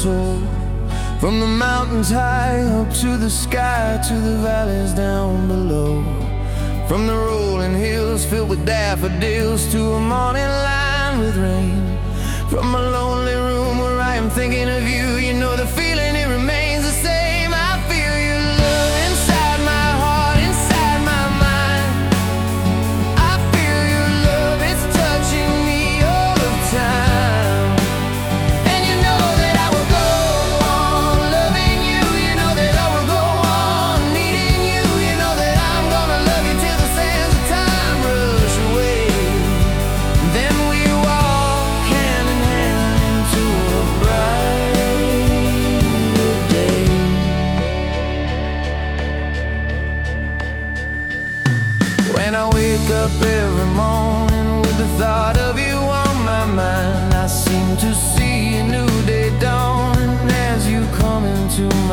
soul. From the mountains high up to the sky, to the valleys down below. From the rolling hills filled with daffodils, to a morning lined with rain. From a lonely room where I am thinking of you, you know the feeling, it remains the same. I feel your love inside my heart, inside my mind. I feel your love, it's touching me all the time. And you know that I will go on loving you. You know that I will go on needing you. You know that I'm gonna love you till the sands of time rush away. Then we walk hand in hand into a brighter day. When I wake up every morning with the thought of you on my mind, I seem to see a new day dawn as you come into